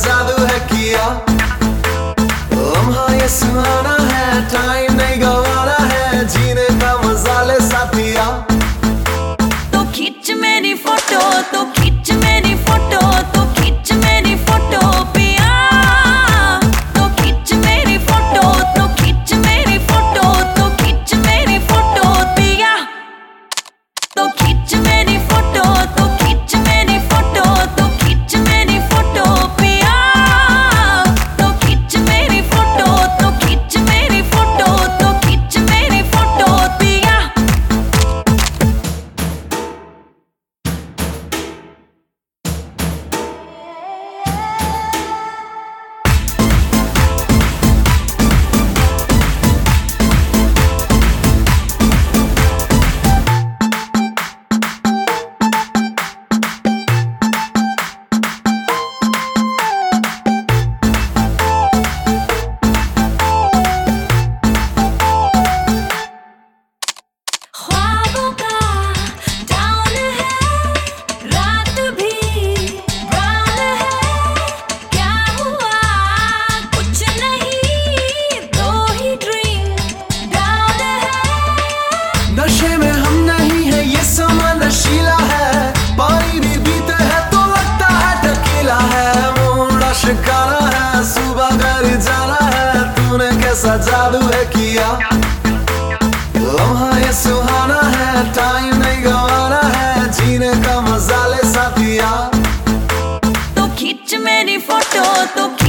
जादू है किया। लम्हा ये सुहाना है, टाइम नहीं गवाना है, जीने का मजा ले साथिया। तो खींच मेरी फोटो, तो खींच मेरी फोटो, तो खींच मेरी फोटो पिया। तो खींच मेरी फोटो, तो खींच मेरी फोटो, तो खींच मेरी फोटो पिया। तो खींच मेरी फोटो, तो खींच मेरी फोटो, तो खींच मेरी फोटो पिया। तो खींच मेरी फोटो, तो खींच मेरी फोटो, तो खींच मेरी फोटो पिया। ख्वाबों का डाउन है, रात भी ब्राउन है। क्या हुआ कुछ नहीं, दो ही ड्रिंक डाउन है। नशे में हम नहीं है, ये समा नशीला है। पानी भी पीते हैं तो लगता है टकीला है। मुंडा शिकारा है, सुबह घर जाना है, तूने कैसा जादू है किया। लम्हा ये सुहाना है, टाइम नहीं गवाना है, जीने का मजा ले साथिया। तो खींच मेरी फोटो, तो